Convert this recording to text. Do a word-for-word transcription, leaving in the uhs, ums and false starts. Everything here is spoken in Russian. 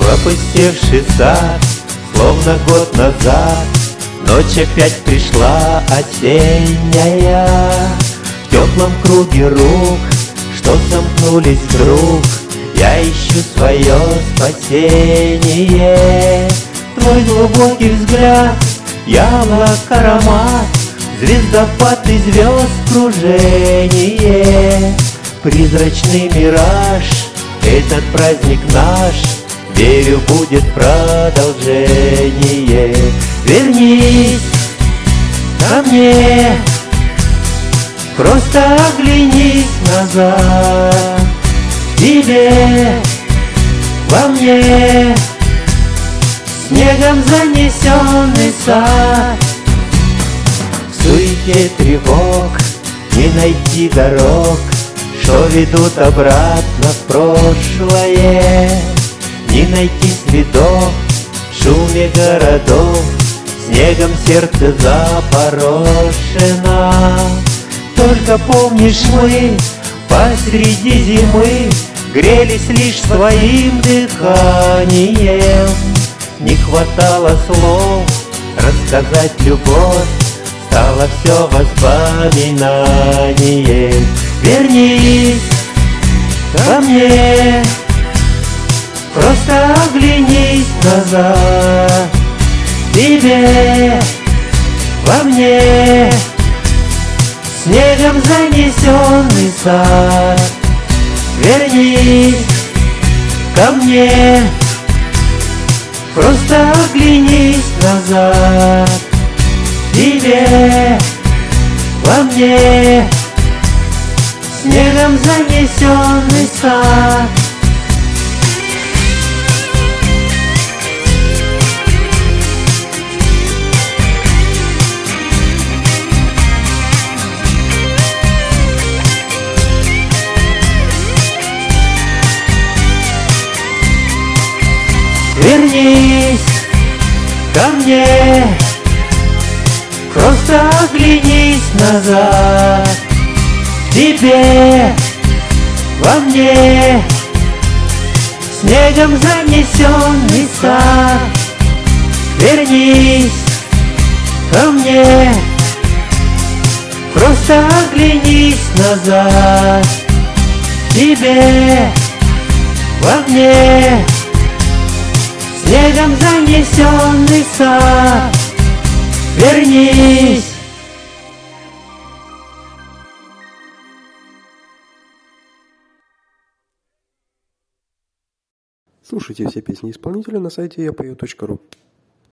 опустевший сад, словно год назад. Ночь опять пришла осенняя. В теплом круге рук, что сомкнулись вдруг, я ищу свое спасение. Твой глубокий взгляд, яблок аромат, звездопад и звезд кружение. Призрачный мираж, этот праздник наш, верю, будет продолжение. Вернись ко мне, просто оглянись назад. Тебе во мне снегом занесенный сад. В суете тревог не найти дорог, что ведут обратно в прошлое. Не найти следов в шуме городов, снегом сердце запорошено. Только помнишь, мы посреди зимы грелись лишь своим дыханием. Не хватало слов рассказать любовь, стало все воспоминанием. Вернись ко мне, просто оглянись назад. Тебе во мне снегом занесенный сад. Вернись ко мне, просто оглянись назад. Тебе во мне снегом занесенный сад. Вернись ко мне, просто оглянись назад. Тебе во мне снегом занесенный сад. Вернись ко мне, просто оглянись назад. Тебе во мне снегом занесенный сад. Вернись. Слушайте все песни исполнителя на сайте я пою точка ру.